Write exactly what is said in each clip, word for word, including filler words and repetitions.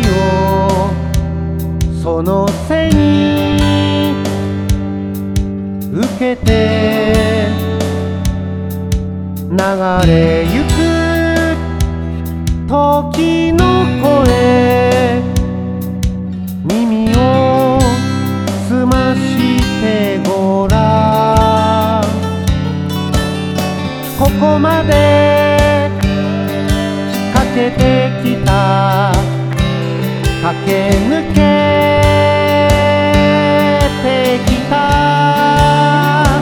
をその背に受けて流れゆく時の声、耳を澄ましてごらん。ここまで駆けてきた、駆け抜けてきた。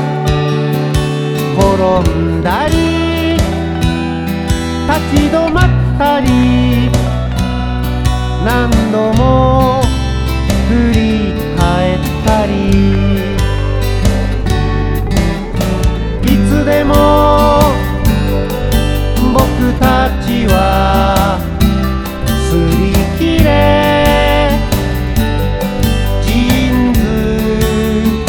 転んだり立ち止まったり、何度も振り返ったり、いつでも僕たちは擦り切れジーンズ、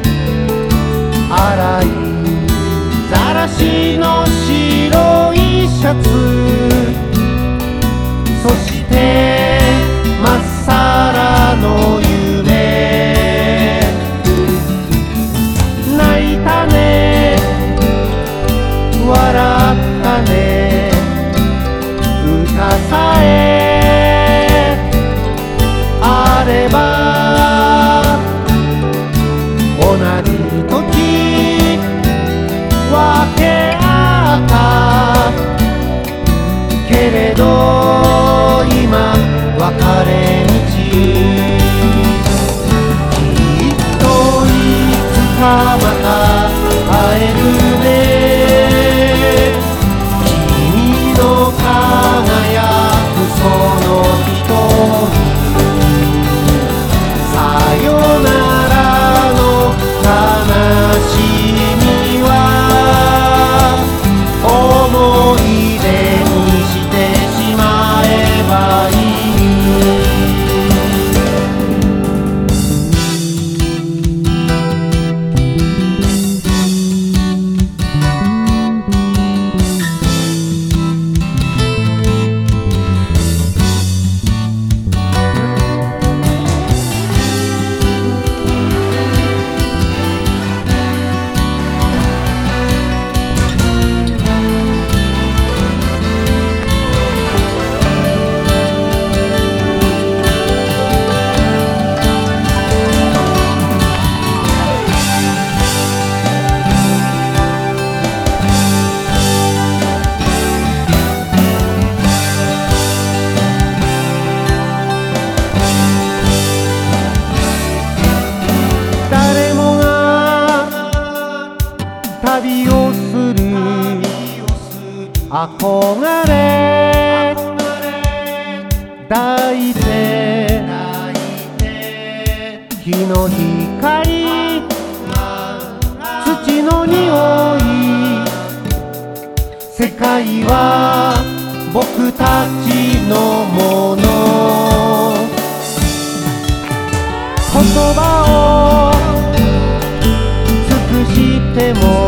洗いざらしの白いシャツ、そしてまっさらの夢。泣いたね、笑ったね、歌さえあれば同じ時分け合ったけれど、今別れ道。きっといつかまた会えるね。君の輝くその瞳、さよならの悲しみは思い出にしてしまえばいい。旅をする憧れ抱いて、日の光、土の匂い、世界は僕たちのもの。言葉を尽くしても